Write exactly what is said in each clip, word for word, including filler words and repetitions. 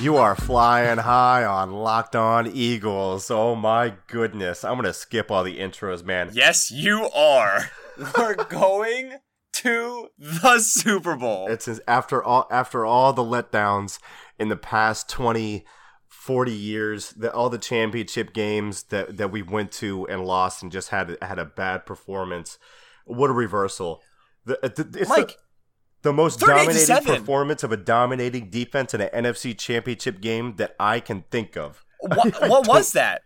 You are flying high on Locked On Eagles. Oh my goodness. I'm going to skip all the intros, man. Yes, you are. We're going to the Super Bowl. It's after all after all the letdowns in the past twenty, forty years, the, all the championship games that, that we went to and lost and just had had a bad performance. What a reversal. The, the, it's Mike, the, the most dominating performance of a dominating defense in an N F C championship game that I can think of. What, what was that?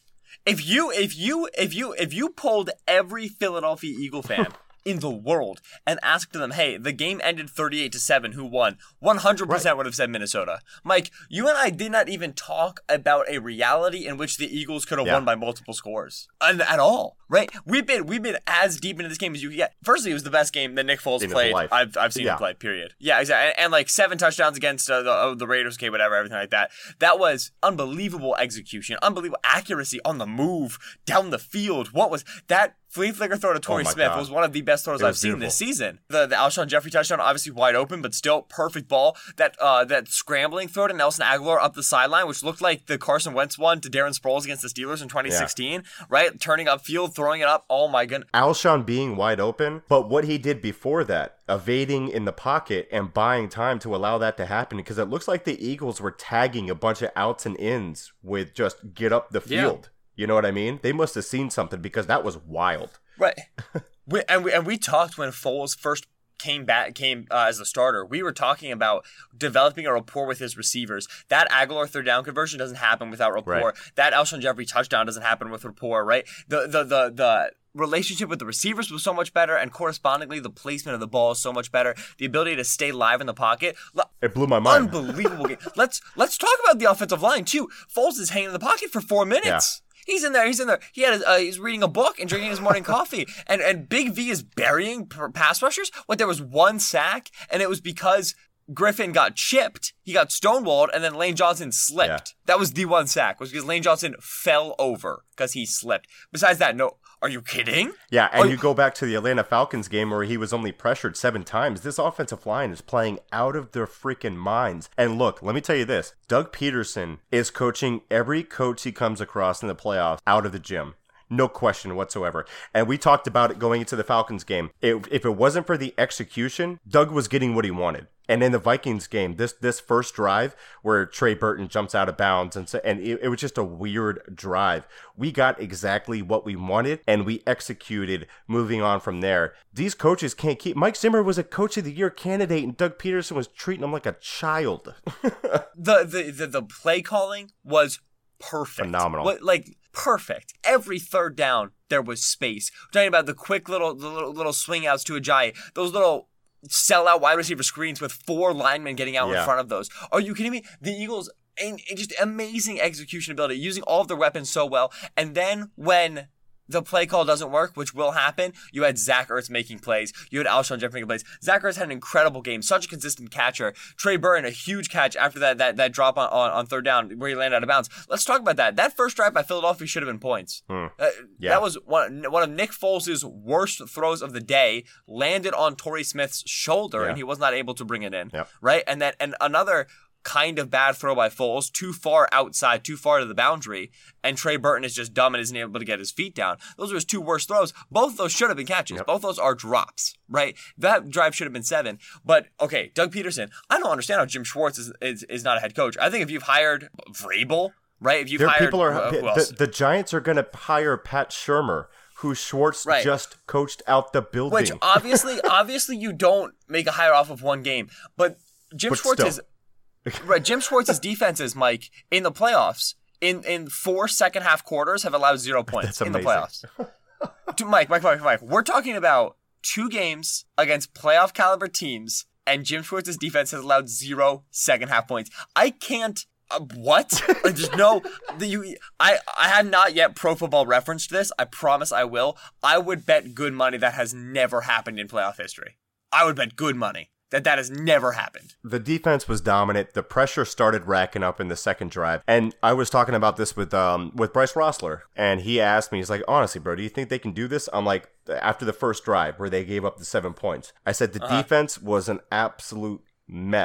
If you if you if you if you polled every Philadelphia Eagle fan in the world and asked them, hey, the game ended thirty-eight to seven, who won? one hundred percent right. Would have said Minnesota. Mike, you and I did not even talk about a reality in which the Eagles could have yeah. won by multiple scores and, at all, right? We've been we've been as deep into this game as you can get. Firstly, it was the best game that Nick Foles in played. I've I've seen yeah. him play. Period. Yeah, exactly. And, and like seven touchdowns against uh, the uh, the Raiders, okay, whatever, everything like that. That was unbelievable execution, unbelievable accuracy on the move down the field. What was that? Flea flicker throw to Torrey oh Smith God. was one of the best throws I've seen beautiful. this season. The the Alshon Jeffrey touchdown, obviously wide open, but still perfect ball. That uh, that scrambling throw to Nelson Aguilar up the sideline, which looked like the Carson Wentz one to Darren Sproles against the Steelers in twenty sixteen, yeah. right? Turning upfield, throwing it up. Oh my goodness. Alshon being wide open, but what he did before that, evading in the pocket and buying time to allow that to happen, because it looks like the Eagles were tagging a bunch of outs and ins with just get up the field. Yeah. You know what I mean? They must have seen something, because that was wild. Right. we, and we and we talked when Foles first came back came uh, as a starter. We were talking about developing a rapport with his receivers. That Aguilar third down conversion doesn't happen without rapport. Right. That Alshon Jeffrey touchdown doesn't happen with rapport, right? The the the the relationship with the receivers was so much better, and correspondingly the placement of the ball is so much better. The ability to stay live in the pocket. It blew my mind. Unbelievable game. Let's let's talk about the offensive line too. Foles is hanging in the pocket for four minutes. Yeah. He's in there. He's in there. He had. His, uh, he's reading a book and drinking his morning coffee. And and Big V is burying pass rushers. What? There was one sack, and it was because Griffin got chipped. He got stonewalled, and then Lane Johnson slipped. Yeah. That was the one sack. Was because Lane Johnson fell over because he slipped. Besides that, no. Are you kidding? Yeah, and you, you go back to the Atlanta Falcons game where he was only pressured seven times. This offensive line is playing out of their freaking minds. And look, let me tell you this. Doug Peterson is coaching every coach he comes across in the playoffs out of the gym. No question whatsoever. And we talked about it going into the Falcons game. It, if it wasn't for the execution, Doug was getting what he wanted. And in the Vikings game, this this first drive where Trey Burton jumps out of bounds, and so, and it, it was just a weird drive. We got exactly what we wanted, and we executed moving on from there. These coaches can't keep... Mike Zimmer was a Coach of the Year candidate, and Doug Peterson was treating him like a child. the, the, the, the play calling was perfect. Phenomenal. What, like... Perfect. Every third down, there was space. We're talking about the quick little the little, little swing outs to Ajayi. Those little sell-out wide receiver screens with four linemen getting out yeah. in front of those. Are you kidding me? The Eagles, and, and just amazing execution ability, using all of their weapons so well. And then when the play call doesn't work, which will happen, you had Zach Ertz making plays. You had Alshon Jeffrey making plays. Zach Ertz had an incredible game, such a consistent catcher. Trey Burton, a huge catch after that that, that drop on, on, on third down where he landed out of bounds. Let's talk about that. That first drive by Philadelphia should have been points. Hmm. Uh, yeah. That was one, one of Nick Foles' worst throws of the day, landed on Torrey Smith's shoulder, yeah. and he was not able to bring it in. Yep. Right? And then and another kind of bad throw by Foles, too far outside, too far to the boundary, and Trey Burton is just dumb and isn't able to get his feet down. Those are his two worst throws. Both of those should have been catches. Yep. Both of those are drops, right? That drive should have been seven. But, okay, Doug Peterson, I don't understand how Jim Schwartz is, is, is not a head coach. I think if you've hired Vrabel, right? If you've there hired... People are, uh, who the, else? the Giants are going to hire Pat Shurmur, who Schwartz right. just coached out the building. Which, obviously, obviously you don't make a hire off of one game. But Jim but Schwartz still. is... Right, Jim Schwartz's defenses, Mike, in the playoffs, in, in four second half quarters, have allowed zero points in the playoffs. Dude, Mike, Mike, Mike, Mike, we're talking about two games against playoff caliber teams, and Jim Schwartz's defense has allowed zero second half points. I can't. Uh, what? Like, there's no. The, you, I I have not yet Pro Football referenced this. I promise I will. I would bet good money that has never happened in playoff history. I would bet good money that that has never happened. The defense was dominant. The pressure started racking up in the second drive. And I was talking about this with um with Bryce Rossler, and he asked me, he's like, honestly, bro, do you think they can do this? I'm like, after the first drive where they gave up the seven points, I said the uh-huh. defense was an absolute mess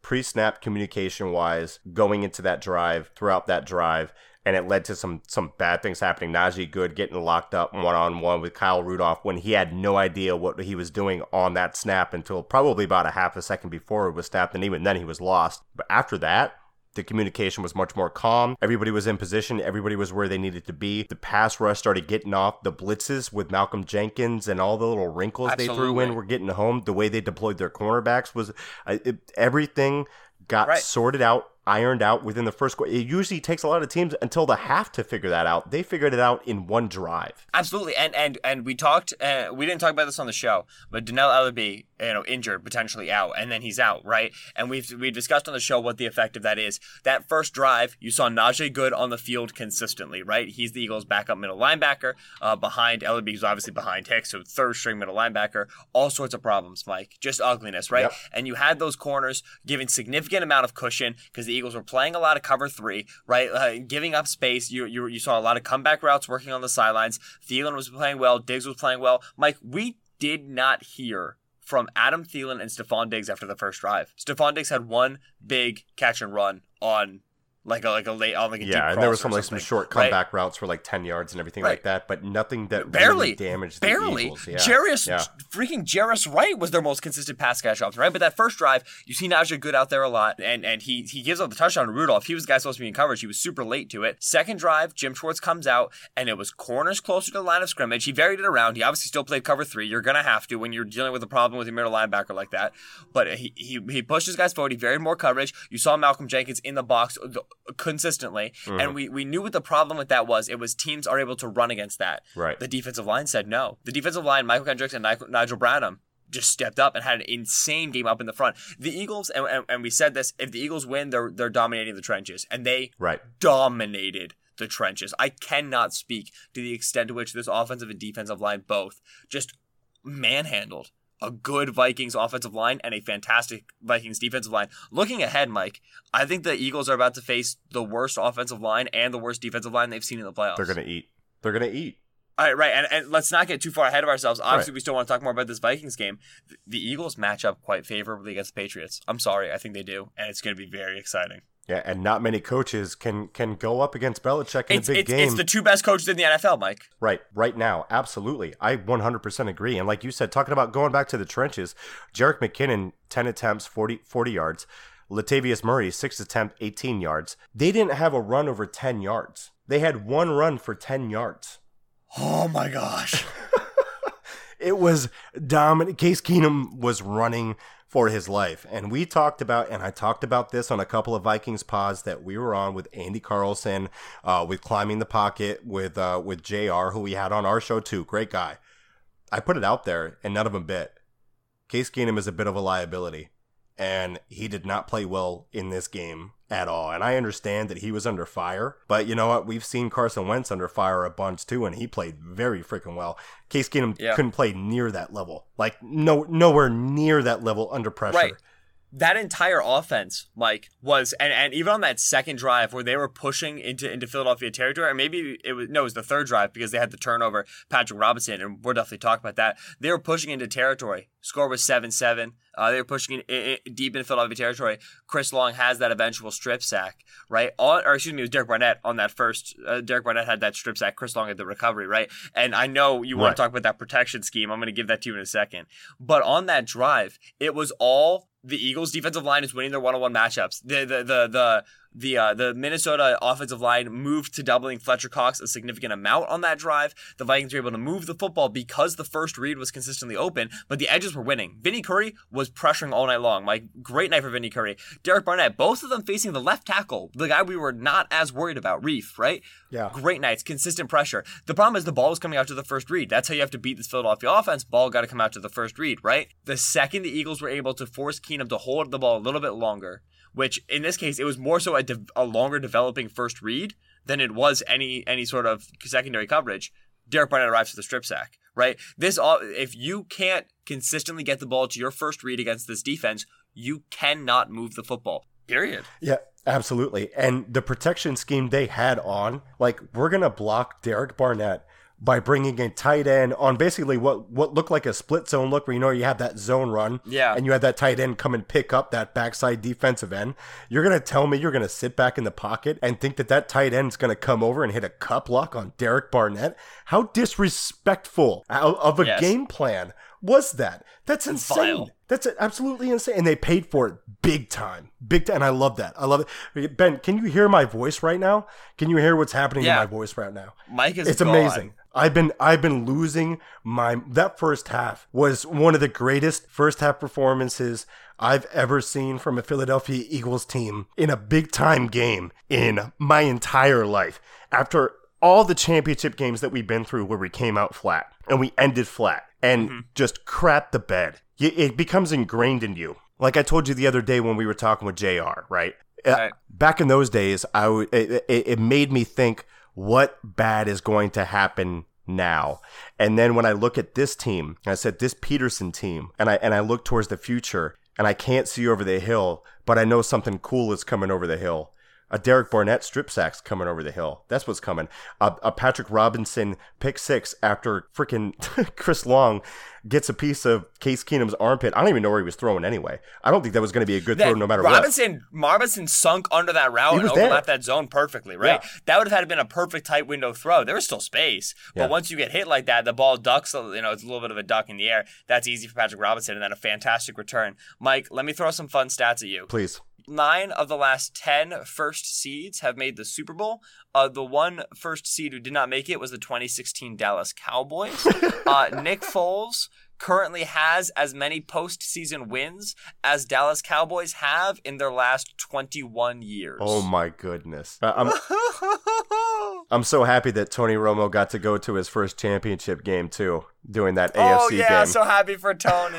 pre-snap communication-wise going into that drive, throughout that drive, and it led to some some bad things happening. Najee Good getting locked up one-on-one with Kyle Rudolph when he had no idea what he was doing on that snap until probably about a half a second before it was snapped, and even then he was lost. But after that, the communication was much more calm. Everybody was in position. Everybody was where they needed to be. The pass rush started getting off. The blitzes with Malcolm Jenkins and all the little wrinkles Absolutely. They threw in were getting home. The way they deployed their cornerbacks was uh, it, everything got right. sorted out, ironed out within the first quarter. It usually takes a lot of teams until the half to figure that out. They figured it out in one drive. Absolutely, and and and we talked. Uh, we didn't talk about this on the show, but Dannell Ellerbe, you know, injured, potentially out, and then he's out, right? And we've we discussed on the show what the effect of that is. That first drive, you saw Najee Good on the field consistently, right? He's the Eagles' backup middle linebacker, uh, behind Ellerbe, who's obviously behind Hicks, so third string middle linebacker. All sorts of problems, Mike. Just ugliness, right? Yep. And you had those corners giving significant amount of cushion because the Eagles were playing a lot of cover three, right? Uh, giving up space. You, you you saw a lot of comeback routes working on the sidelines. Thielen was playing well. Diggs was playing well. Mike, we did not hear from Adam Thielen and Stephon Diggs after the first drive. Stephon Diggs had one big catch and run on like a like a late on like a yeah, deep cross and there was some or like some short comeback right? routes for like ten yards and everything right. like that, but nothing that barely really damaged barely. the Eagles. Yeah. Jarius yeah. freaking Jarius Wright was their most consistent pass catch option, right? But that first drive, you see Najee Good out there a lot, and and he he gives up the touchdown to Rudolph. He was the guy supposed to be in coverage. He was super late to it. Second drive, Jim Schwartz comes out, and it was corners closer to the line of scrimmage. He varied it around. He obviously still played cover three. You're gonna have to when you're dealing with a problem with your middle linebacker like that. But he he he pushed his guys forward. He varied more coverage. You saw Malcolm Jenkins in the box consistently. Mm-hmm. And we, we knew what the problem with that was. It was teams are able to run against that. Right. The defensive line said no. The defensive line, Michael Kendricks and Nigel Bradham, just stepped up and had an insane game up in the front. The Eagles, and, and, and we said this, if the Eagles win, they're they're dominating the trenches. And they right. dominated the trenches. I cannot speak to the extent to which this offensive and defensive line both just manhandled a good Vikings offensive line and a fantastic Vikings defensive line. Looking ahead, Mike, I think the Eagles are about to face the worst offensive line and the worst defensive line they've seen in the playoffs. They're going to eat. They're going to eat. All right, right. And, and let's not get too far ahead of ourselves. Obviously, right. we still want to talk more about this Vikings game. The Eagles match up quite favorably against the Patriots. I'm sorry. I think they do. And it's going to be very exciting. Yeah, and not many coaches can can go up against Belichick in it's, a big it's, game. It's the two best coaches in the N F L, Mike. Right, right now, absolutely. I one hundred percent agree. And like you said, talking about going back to the trenches, Jerick McKinnon, ten attempts, forty, forty yards. Latavius Murray, six attempts, eighteen yards. They didn't have a run over ten yards. They had one run for ten yards. Oh, my gosh. It was dominant. Case Keenum was running for his life. And we talked about, and I talked about this on a couple of Vikings pods that we were on with Andy Carlson, uh, with Climbing the Pocket, with uh, with J R, who we had on our show too. Great guy. I put it out there, and none of them bit. Case Keenum is a bit of a liability, and he did not play well in this game at all. And I understand that he was under fire, but you know what? We've seen Carson Wentz under fire a bunch too, and he played very freaking well. Case Keenum yeah. couldn't play near that level, like no nowhere near that level under pressure. Right. That entire offense, Mike, was and, and even on that second drive where they were pushing into, into Philadelphia territory, or maybe it was no, it was the third drive because they had the turnover, Patrick Robinson, and we'll definitely talk about that. They were pushing into territory. Score was seven seven. Uh, they were pushing in, in, in, deep into Philadelphia territory. Chris Long has that eventual strip sack, right? On, or excuse me, it was Derek Barnett on that first. Uh, Derek Barnett had that strip sack. Chris Long had the recovery, right? And I know you want right. to talk about that protection scheme. I'm going to give that to you in a second. But on that drive, it was all the Eagles' defensive line is winning their one-on-one matchups. The the the the the uh, the Minnesota offensive line moved to doubling Fletcher Cox a significant amount on that drive. The Vikings were able to move the football because the first read was consistently open, but the edges were winning. Vinny Curry was pressuring all night long. Like, great night for Vinny Curry. Derek Barnett, both of them facing the left tackle, the guy we were not as worried about, Reef, right? Yeah. Great nights, consistent pressure. The problem is the ball was coming out to the first read. That's how you have to beat this Philadelphia offense. Ball got to come out to the first read, right? The second the Eagles were able to force Keenum to hold the ball a little bit longer, which in this case, it was more so a, de- a longer developing first read than it was any any sort of secondary coverage. Derek Barnett arrives to the strip sack, right? This all, if you can't consistently get the ball to your first read against this defense, you cannot move the football, period. Yeah, absolutely. And the protection scheme they had on, like, we're going to block Derek Barnett by bringing a tight end on basically what, what looked like a split zone look where, you know, you have that zone run Yeah. and you have that tight end come and pick up that backside defensive end. You're going to tell me you're going to sit back in the pocket and think that that tight end is going to come over and hit a cup lock on Derek Barnett? How disrespectful of a Yes. game plan was that? That's insane. Vile. That's absolutely insane. And they paid for it big time. Big time. And I love that. I love it. Ben, can you hear my voice right now? Can you hear what's happening Yeah. in my voice right now? Mike is It's gone. amazing. I've been I've been losing my that first half was one of the greatest first half performances I've ever seen from a Philadelphia Eagles team in a big time game in my entire life. After all the championship games that we've been through where we came out flat and we ended flat and Mm-hmm. just crap the bed, y- it becomes ingrained in you. Like I told you the other day when we were talking with J R, right? Uh, Right. Back in those days, I w- it, it, it made me think, what bad is going to happen now? And then when I look at this team, I said this Peterson team, and I and I look towards the future, and I can't see over the hill, but I know something cool is coming over the hill. A Derek Barnett strip sack's coming over the hill. That's what's coming. A, a Patrick Robinson pick six after freaking Chris Long gets a piece of Case Keenum's armpit. I don't even know where he was throwing anyway. I don't think that was going to be a good That- throw no matter Robinson, Robinson sunk under that route He and was there. overlapped that zone perfectly, right? Yeah. That would have had been a perfect tight window throw. There was still space, but Yeah. once you get hit like that, the ball ducks. You know, it's a little bit of a duck in the air. That's easy for Patrick Robinson, and then a fantastic return. Mike, let me throw some fun stats at you. what. Please. Nine of the last ten first seeds have made the Super Bowl. Uh, the one first seed who did not make it was the twenty sixteen Dallas Cowboys. uh, Nick Foles currently has as many postseason wins as Dallas Cowboys have in their last twenty-one years. Oh my goodness. Uh, I'm I'm so happy that Tony Romo got to go to his first championship game too, doing that A F C oh yeah, game. so happy for Tony.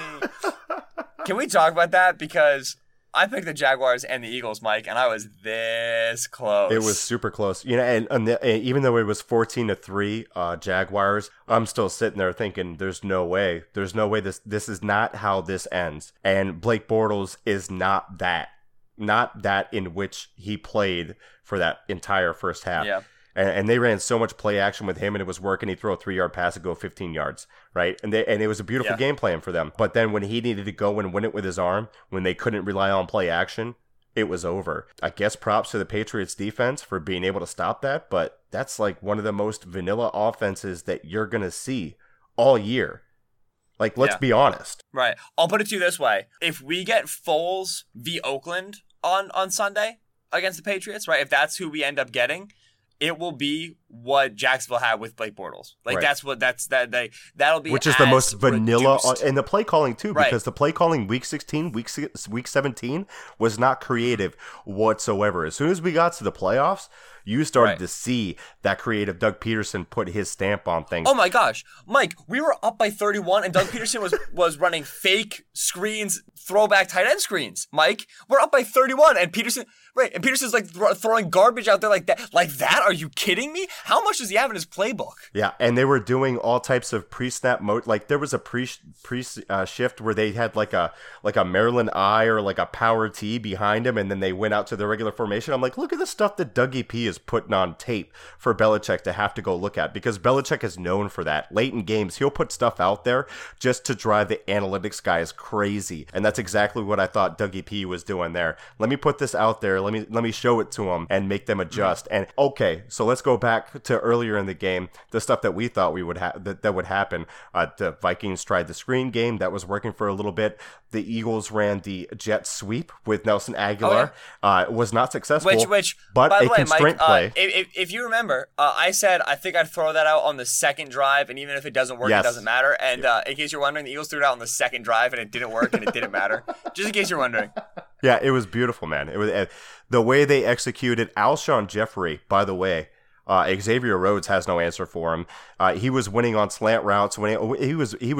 Can we talk about that? Because I picked the Jaguars and the Eagles, Mike, and I was this close. It was super close, you know, and, and, the, and even though it was fourteen to three, uh, Jaguars, I'm still sitting there thinking, "There's no way, there's no way this this is not how this ends." And Blake Bortles is not that, not that in which he played for that entire first half. Yeah. And, and they ran so much play action with him, and it was working. He'd throw a three yard pass and go fifteen yards, right? And they and it was a beautiful Yeah. game plan for them. But then when he needed to go and win it with his arm, when they couldn't rely on play action, it was over. I guess props to the Patriots defense for being able to stop that, but that's like one of the most vanilla offenses that you're going to see all year. Like, let's Yeah. be honest. Right. I'll put it to you this way. If we get Foles v. Oakland on, on Sunday against the Patriots, right, if that's who we end up getting, it will be what Jacksonville had with Blake Bortles. Like, Right. that's what, that's, that, they, that'll be Which is the as most vanilla, reduced. and the play calling too, Right. because the play calling week sixteen, week six, week seventeen was not creative whatsoever. As soon as we got to the playoffs, you started Right. to see that creative Doug Peterson put his stamp on things. Oh my gosh, Mike, we were up by thirty-one and Doug Peterson was was running fake screens, throwback tight end screens. Mike, we're up by thirty-one and Peterson, right, and Peterson's like thro- throwing garbage out there like that. Like that? Are you kidding me? How much does he have in his playbook? Yeah, and they were doing all types of pre-snap mode. Like there was a pre pre uh, shift where they had like a like a Maryland I or like a power T behind him, and then they went out to the regular formation. I'm like, look at the stuff that Dougie P is putting on tape for Belichick to have to go look at, because Belichick is known for that. Late in games, he'll put stuff out there just to drive the analytics guys crazy, and that's exactly what I thought Dougie P was doing there. Let me put this out there. Let me let me show it to them and make them adjust. And okay, so let's go back to earlier in the game, the stuff that we thought we would have that, that would happen. Uh, the Vikings tried the screen game, that was working for a little bit. The Eagles ran the jet sweep with Nelson Aguilar. Oh, uh, it was not successful, Which, which, but by a the way, Mike, constraint uh, play. if, if you remember, uh, I said I think I'd throw that out on the second drive, and even if it doesn't work, Yes. it doesn't matter. And uh, in case you're wondering, the Eagles threw it out on the second drive, and it didn't work, and it didn't matter. Just in case you're wondering. Yeah, it was beautiful, man. It was uh, the way they executed. Alshon Jeffrey, by the way, uh, Xavier Rhodes has no answer for him. Uh, he was winning on slant routes. When he, he was he was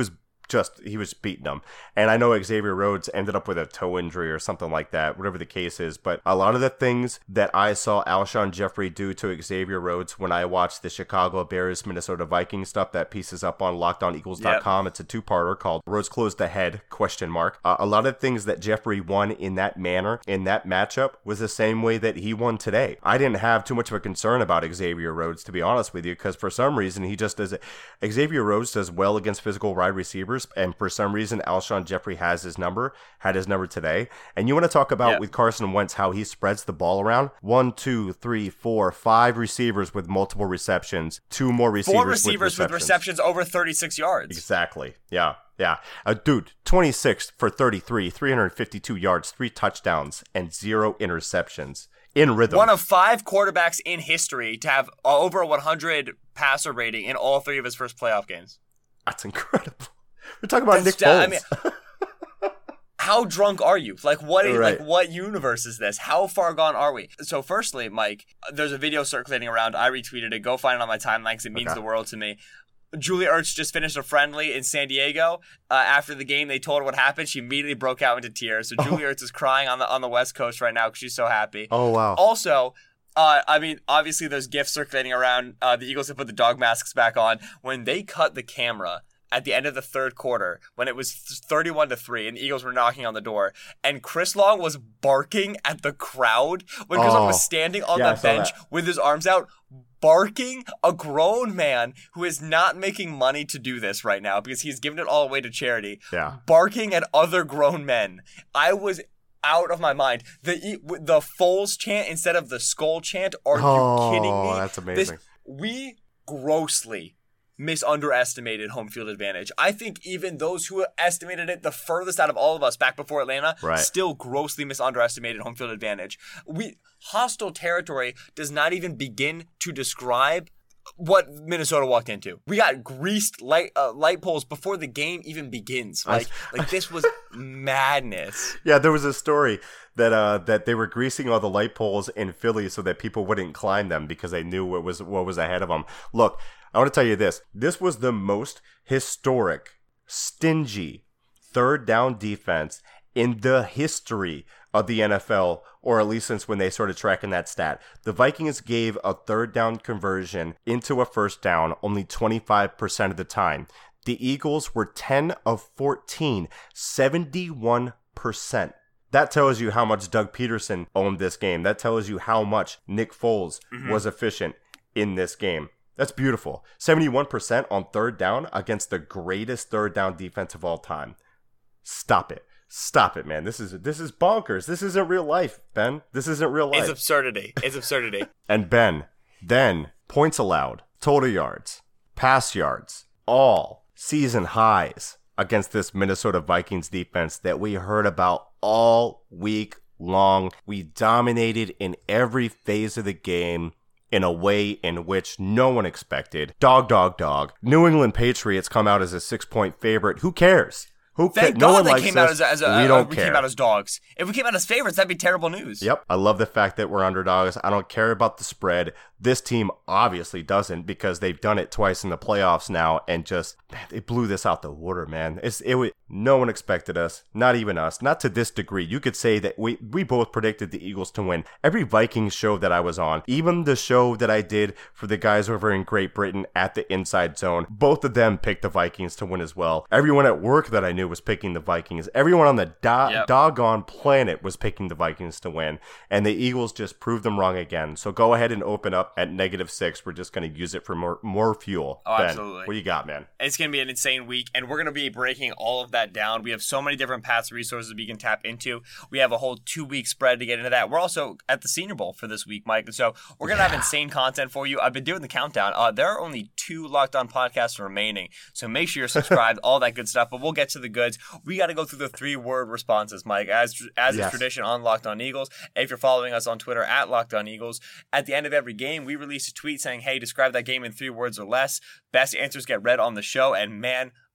just, he was beating them. And I know Xavier Rhodes ended up with a toe injury or something like that, whatever the case is. But a lot of the things that I saw Alshon Jeffrey do to Xavier Rhodes when I watched the Chicago Bears, Minnesota Vikings stuff, that piece is up on locked on eagles dot com. Yep. It's a two-parter called Rhodes Closed the Head, question mark. Uh, a lot of things that Jeffrey won in that manner, in that matchup, was the same way that he won today. I didn't have too much of a concern about Xavier Rhodes, to be honest with you, because for some reason, he just does it. Xavier Rhodes does well against physical wide receivers. And for some reason, Alshon Jeffrey has his number, had his number today. And you want to talk about yeah. with Carson Wentz, how he spreads the ball around? One, two, three, four, five receivers with multiple receptions. Two more receivers, Four receivers with receptions. with receptions over thirty-six yards. Exactly. Yeah. Yeah. Uh, dude, twenty-six for thirty-three, three hundred fifty-two yards, three touchdowns, and zero interceptions. In rhythm. One of five quarterbacks in history to have over a one hundred passer rating in all three of his first playoff games. That's incredible. We're talking about That's, Nick Foles. I mean, how drunk are you? Like what? Right. Like what universe is this? How far gone are we? So, firstly, Mike, there's a video circulating around. I retweeted it. Go find it on my timeline because it means okay. the world to me. Julia Ertz just finished a friendly in San Diego. Uh, after the game, they told her what happened. She immediately broke out into tears. So Julia oh. Ertz is crying on the on the West Coast right now because she's so happy. Oh wow! Also. Uh, I mean, obviously, there's gifs circulating around. Uh, the Eagles have put the dog masks back on. When they cut the camera at the end of the third quarter, when it was thirty-one to three, and the Eagles were knocking on the door, and Chris Long was barking at the crowd when Chris oh. Long was standing on yeah, the bench with his arms out, barking, a grown man who is not making money to do this right now because he's given it all away to charity, yeah. barking at other grown men. I was out of my mind. The the Foles chant instead of the skull chant. Are oh, you kidding me? That's amazing. This, we grossly misunderestimated home field advantage. I think even those who estimated it the furthest out of all of us back before Atlanta right. still grossly misunderestimated home field advantage. We hostile territory does not even begin to describe what Minnesota walked into. We got greased light uh, light poles before the game even begins. Like, like this was madness. Yeah, there was a story that uh that they were greasing all the light poles in Philly so that people wouldn't climb them because they knew what was what was ahead of them. Look, I want to tell you this. This was the most historic, stingy third down defense in the history of the N F L, or at least since when they started tracking that stat. The Vikings gave a third down conversion into a first down only twenty-five percent of the time. The Eagles were ten of fourteen, seventy-one percent. That tells you how much Doug Peterson owned this game. That tells you how much Nick Foles mm-hmm. was efficient in this game. That's beautiful. seventy-one percent on third down against the greatest third down defense of all time. Stop it. Stop it, man. This is this is bonkers. This isn't real life, Ben. This isn't real life. It's absurdity. It's absurdity. And Ben, then points allowed, total yards, pass yards, all season highs against this Minnesota Vikings defense that we heard about all week long. We dominated in every phase of the game in a way in which no one expected. Dog, dog, dog. New England Patriots come out as a six-point favorite. Who cares? Who Thank ca- God no one they likes came us. out as, as a, we uh, don't we care. came out as dogs. If we came out as favorites, that'd be terrible news. Yep. I love the fact that we're underdogs. I don't care about the spread. This team obviously doesn't because they've done it twice in the playoffs now and just, man, they blew this out the water, man. It's it. No one expected us, not even us, not to this degree. You could say that we, we both predicted the Eagles to win. Every Vikings show that I was on, even the show that I did for the guys over in Great Britain at the Inside Zone, both of them picked the Vikings to win as well. Everyone at work that I knew was picking the Vikings. Everyone on the do- yep. doggone planet was picking the Vikings to win. And the Eagles just proved them wrong again. So go ahead and open up at negative six. We're just going to use it for more more fuel. Oh, Ben, absolutely. What do you got, man? It's going to be an insane week, and we're going to be breaking all of that down. We have so many different paths resources we can tap into. We have a whole two-week spread to get into that. We're also at the Senior Bowl for this week, Mike, and so we're going to yeah. have insane content for you. I've been doing the countdown. Uh, there are only two Locked On podcasts remaining, so make sure you're subscribed, all that good stuff, but we'll get to the goods. We got to go through the three-word responses, Mike, as as yes. is tradition on Locked On Eagles. If you're following us on Twitter at Locked On Eagles, at the end of every game, we release a tweet saying, hey, describe that game in three words or less. Best answers get read on the show, and man,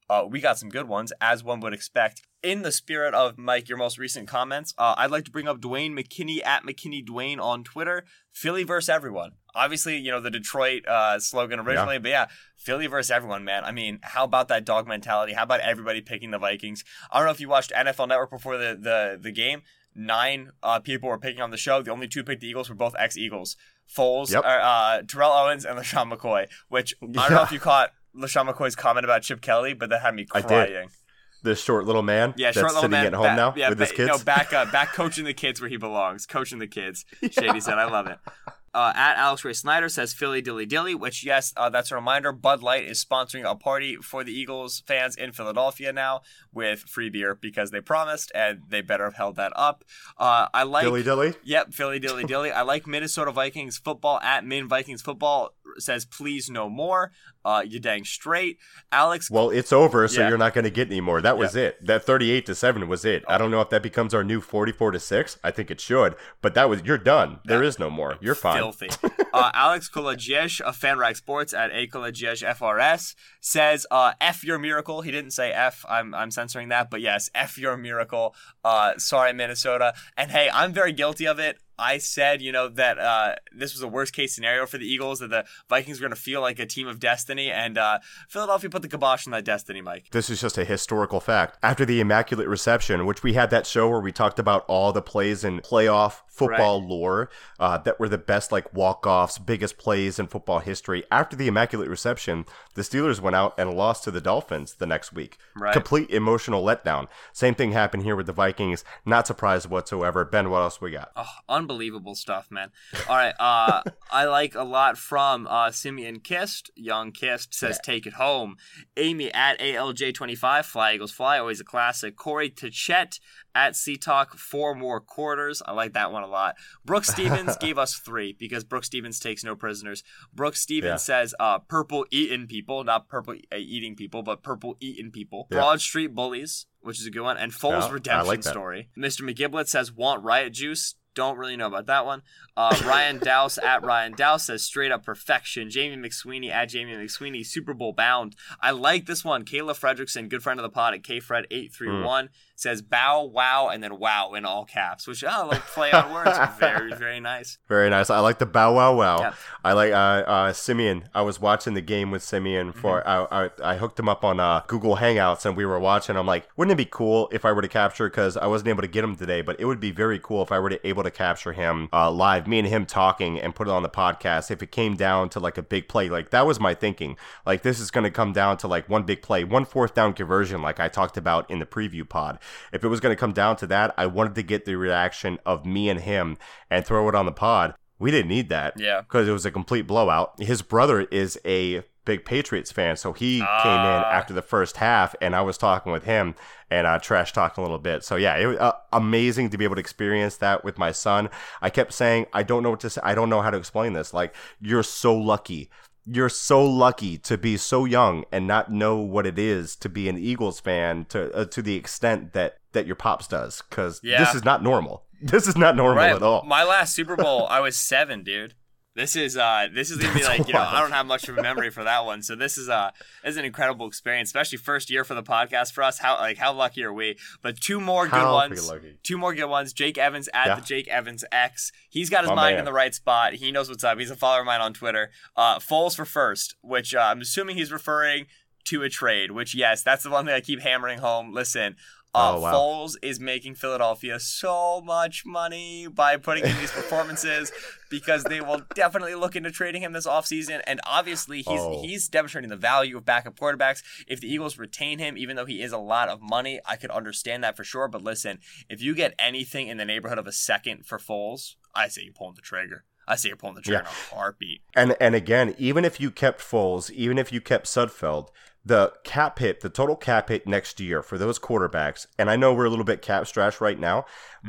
Uh, we got some good ones, as one would expect. In the spirit of, Mike, your most recent comments, uh, I'd like to bring up Dwayne McKinney at McKinney Dwayne on Twitter. Philly versus everyone. Obviously, you know, the Detroit uh, slogan originally, yeah. but yeah, Philly versus everyone, man. I mean, how about that dog mentality? How about everybody picking the Vikings? I don't know if you watched N F L Network before the, the, the game. Nine uh, people were picking on the show. The only two picked the Eagles were both ex-Eagles. Foles, yep. uh, Terrell Owens, and LaShawn McCoy, which I don't yeah. know if you caught LaShawn McCoy's comment about Chip Kelly, but that had me crying. I did. The short little man yeah, that's short little sitting man, at home back, now yeah, with ba- his kids. No, back, uh, back coaching the kids where he belongs. Coaching the kids. Shady said, I love it. Uh, at Alex Ray Snyder says Philly dilly dilly, which, yes, uh, that's a reminder. Bud Light is sponsoring a party for the Eagles fans in Philadelphia now with free beer because they promised, and they better have held that up. Uh, I like Dilly dilly? Yep, Philly dilly dilly. I like Minnesota Vikings football. At Min Vikings football says please no more. Uh, you dang straight. Alex. Well, it's over, so yeah. you're not going to get any more. That was yeah. it. That thirty-eight to seven was it. Oh. I don't know if that becomes our new forty-four to six. I think it should. But that was, you're done. There that, is no more. You're fine. Filthy. uh, Alex Kolajiesh of FanRag Sports at A Kolajiesh F R S says, uh, F your miracle. He didn't say F. I'm I'm censoring that. But yes, F your miracle. Uh, sorry, Minnesota. And hey, I'm very guilty of it. I said, you know, that uh, this was a worst case scenario for the Eagles, that the Vikings were going to feel like a team of destiny, and uh, Philadelphia put the kibosh on that destiny, Mike. This is just a historical fact. After the Immaculate Reception, which we had that show where we talked about all the plays in playoff football right. lore uh, that were the best, like, walk-offs, biggest plays in football history. After the Immaculate Reception, the Steelers went out and lost to the Dolphins the next week. Right. Complete emotional letdown. Same thing happened here with the Vikings. Not surprised whatsoever. Ben, what else we got? Oh, unbelievable stuff, man. All right. Uh, I like a lot from uh, Simeon Kist. Young Kist says, yeah. take it home. Amy at A L J twenty-five. Fly Eagles Fly. Always a classic. Corey Tachet at C-Talk. Four more quarters. I like that one a lot. Brooks Stevens gave us three because Brooks Stevens takes no prisoners. Brooks Stevens yeah. says uh, purple eaten people. Not purple uh, eating people, but purple eaten people. Yeah. Broad Street Bullies, which is a good one. And Foles yeah, Redemption like Story. Mister McGiblet says want Riot Juice. Don't really know about that one. Uh, Ryan Dowse at Ryan Dowse says straight up perfection. Jamie McSweeney at Jamie McSweeney, Super Bowl bound. I like this one. Kayla Fredrickson, good friend of the pod at K Fred eight three one, mm. says bow, wow, and then wow in all caps, which I oh, like play on words. Very, very nice. Very nice. I like the bow, wow, wow. Yeah. I like uh, uh, Simeon. I was watching the game with Simeon for, mm-hmm. I, I I hooked him up on uh, Google Hangouts and we were watching. I'm like, wouldn't it be cool if I were to capture, because I wasn't able to get him today, but it would be very cool if I were to able to capture him uh, live, me and him talking and put it on the podcast. If it came down to like a big play, like that was my thinking. Like this is going to come down to like one big play, one fourth down conversion, like I talked about in the preview pod. If it was going to come down to that, I wanted to get the reaction of me and him and throw it on the pod. We didn't need that. Yeah. Because it was a complete blowout. His brother is a big Patriots fan, so he uh. came in after the first half, and I was talking with him and uh, trash talking a little bit. So yeah, it was uh, amazing to be able to experience that with my son. I kept saying, I don't know what to say. I don't know how to explain this. Like, you're so lucky. You're so lucky to be so young and not know what it is to be an Eagles fan to uh, to the extent that that your pops does, because yeah. this is not normal. This is not normal right. at all. My last Super Bowl, I was seven, dude. This is uh, this is gonna be like, you know, I don't have much of a memory for that one. So this is uh, this is an incredible experience, especially first year for the podcast for us. How like how lucky are we? But two more good how ones. Two more good ones. Jake Evans at yeah. the Jake Evans X. He's got his My mind man. in the right spot. He knows what's up. He's a follower of mine on Twitter. Uh, Foles for first, which uh, I'm assuming he's referring to a trade. Which yes, that's the one thing I keep hammering home. Listen. Uh, oh, wow. Foles is making Philadelphia so much money by putting in these performances because they will definitely look into trading him this offseason. And obviously, he's oh. he's demonstrating the value of backup quarterbacks. If the Eagles retain him, even though he is a lot of money, I could understand that for sure. But listen, if you get anything in the neighborhood of a second for Foles, I say you're pulling the trigger. I say you're pulling the trigger yeah. in a heartbeat. And, and again, even if you kept Foles, even if you kept Sudfeld, the cap hit, the total cap hit next year for those quarterbacks, and I know we're a little bit cap strapped right now, but mm-hmm.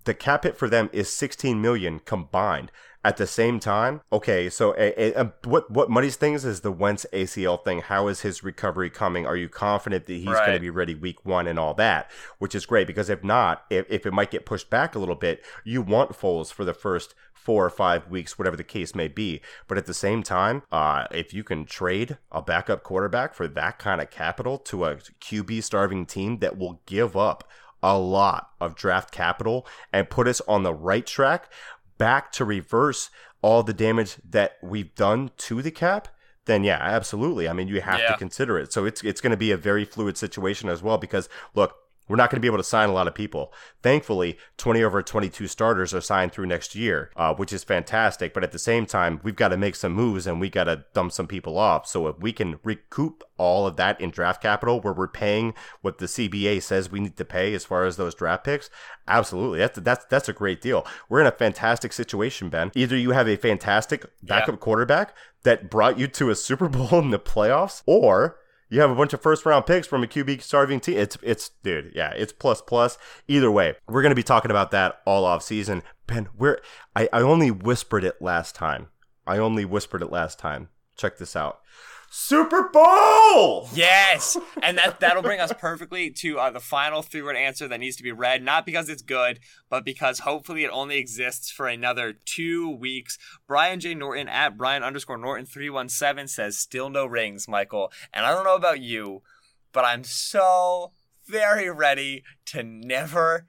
the cap hit for them is sixteen million combined. At the same time, okay, so a, a, a, what what muddies things is the Wentz A C L thing. How is his recovery coming? Are you confident that he's Right. going to be ready week one and all that? Which is great, because if not, if, if it might get pushed back a little bit, you want Foles for the first four or five weeks, whatever the case may be. But at the same time, uh, if you can trade a backup quarterback for that kind of capital to a Q B starving team that will give up a lot of draft capital and put us on the right track back to reverse all the damage that we've done to the cap, then yeah, absolutely. I mean, you have Yeah. to consider it. So it's it's going to be a very fluid situation as well, because look, we're not going to be able to sign a lot of people. Thankfully, twenty over twenty-two starters are signed through next year, uh, which is fantastic. But at the same time, we've got to make some moves and we got to dump some people off. So if we can recoup all of that in draft capital, where we're paying what the C B A says we need to pay as far as those draft picks, absolutely, that's that's that's a great deal. We're in a fantastic situation, Ben. Either you have a fantastic backup Yeah. quarterback that brought you to a Super Bowl in the playoffs, or you have a bunch of first round picks from a Q B starving team. It's, it's, dude, yeah, it's plus plus. Either way, we're going to be talking about that all off season. Ben, we're, I, I only whispered it last time. I only whispered it last time. Check this out. Super Bowl! Yes, and that that'll bring us perfectly to uh, the final three-word answer that needs to be read, not because it's good, but because hopefully it only exists for another two weeks. Brian J. Norton at Brian underscore Norton three one seven says, still no rings, Michael. And I don't know about you, but I'm so very ready to never,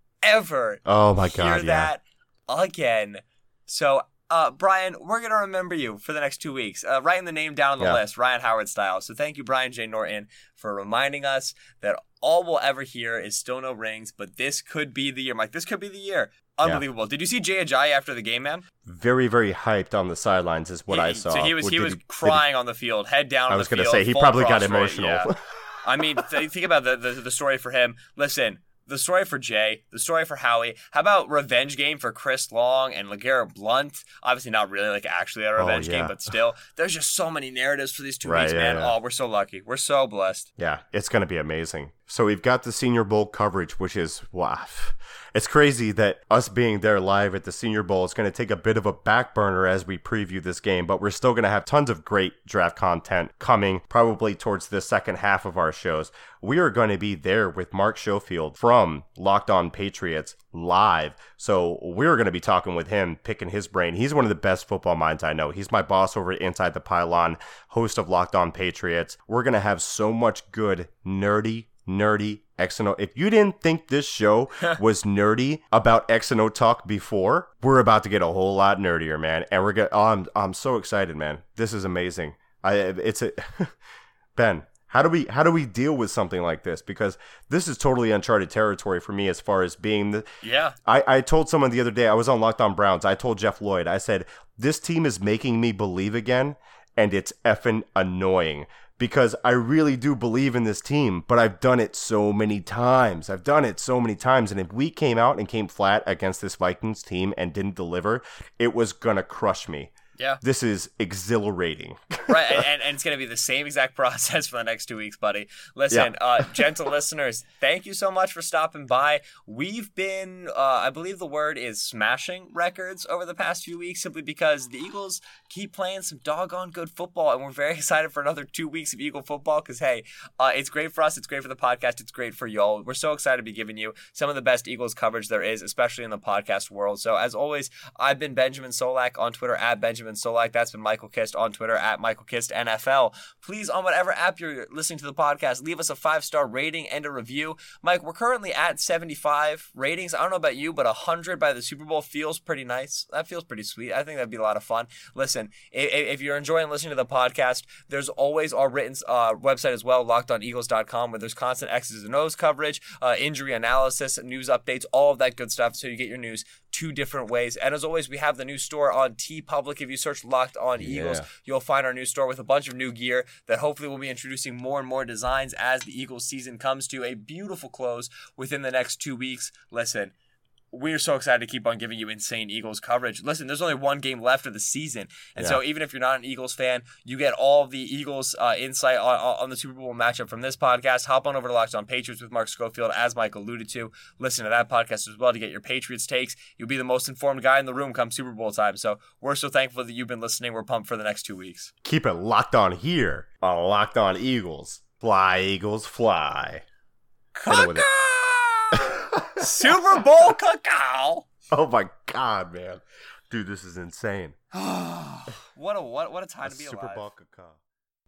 ever Oh my hear God, yeah. that again. So, uh, Brian, we're going to remember you for the next two weeks. Uh, writing the name down on the Yeah. list, Ryan Howard style. So thank you, Brian J. Norton, for reminding us that all we'll ever hear is still no rings, but this could be the year. Mike, this could be the year. Unbelievable. Did you see Jay Ajayi after the game, man? Very, very hyped on the sidelines is what He- I saw. So he was Or he did was did crying on the field, head down I on was the going to field. say, he full probably got prostrate, emotional. yeah. I mean, th- think about the, the the story for him. Listen, the story for Jay, the story for Howie. How about revenge game for Chris Long and LeGarrette Blunt? Obviously not really like actually a revenge Oh, yeah. game, but still. There's just so many narratives for these two Right, weeks, yeah, man. yeah. Oh, we're so lucky. We're so blessed. Yeah, it's going to be amazing. So we've got the Senior Bowl coverage, which is, wow. It's crazy that us being there live at the Senior Bowl is going to take a bit of a back burner as we preview this game, but we're still going to have tons of great draft content coming probably towards the second half of our shows. We are going to be there with Mark Schofield from Locked On Patriots live. So we're going to be talking with him, picking his brain. He's one of the best football minds I know. He's my boss over at Inside the Pylon, host of Locked On Patriots. We're going to have so much good, nerdy, nerdy X and O. If you didn't think this show was nerdy about X and O talk before, we're about to get a whole lot nerdier, man. And we're gonna. Oh, I'm I'm so excited, man. This is amazing. I it's a Ben. How do we how do we deal with something like this? Because this is totally uncharted territory for me as far as being the. Yeah. I, I told someone the other day, I was on Locked On Browns. I told Jeff Lloyd, I said, this team is making me believe again, and it's effing annoying. Because I really do believe in this team, but I've done it so many times. I've done it so many times. And if we came out and came flat against this Vikings team and didn't deliver, it was going to crush me. Yeah. This is exhilarating. Right, and, and it's going to be the same exact process for the next two weeks, buddy. Listen, Yeah. uh, gentle listeners, thank you so much for stopping by. We've been, uh, I believe the word is smashing records over the past few weeks, simply because the Eagles keep playing some doggone good football, and we're very excited for another two weeks of Eagle football because, hey, uh, it's great for us, it's great for the podcast, it's great for y'all. We're so excited to be giving you some of the best Eagles coverage there is, especially in the podcast world. So, as always, I've been Benjamin Solak on Twitter, at Benjamin Solak. That's been Michael Kist on Twitter, at Michael Kist N F L. Please, on whatever app you're listening to the podcast, leave us a five-star rating and a review. Mike, we're currently at seventy-five ratings. I don't know about you, but one hundred by the Super Bowl feels pretty nice. That feels pretty sweet. I think that'd be a lot of fun. Listen, if, if you're enjoying listening to the podcast, there's always our written uh, website as well, locked on eagles dot com, where there's constant X's and O's coverage, uh, injury analysis, news updates, all of that good stuff, so you get your news two different ways. And as always, we have the new store on TeePublic. If you search Locked On Eagles, Yeah. you'll find our new store with a bunch of new gear that hopefully we'll be introducing more and more designs as the Eagles season comes to a beautiful close within the next two weeks. Listen, we're so excited to keep on giving you insane Eagles coverage. Listen, there's only one game left of the season. And yeah. so even if you're not an Eagles fan, you get all of the Eagles uh, insight on, on the Super Bowl matchup from this podcast. Hop on over to Locked On Patriots with Mark Schofield, as Mike alluded to. Listen to that podcast as well to get your Patriots takes. You'll be the most informed guy in the room come Super Bowl time. So we're so thankful that you've been listening. We're pumped for the next two weeks. Keep it locked on here on Locked On Eagles. Fly, Eagles, fly. Caca! Super Bowl cacao. Oh my God, man. Dude, this is insane. what a what what a time a to be Super alive. Bowl cacao.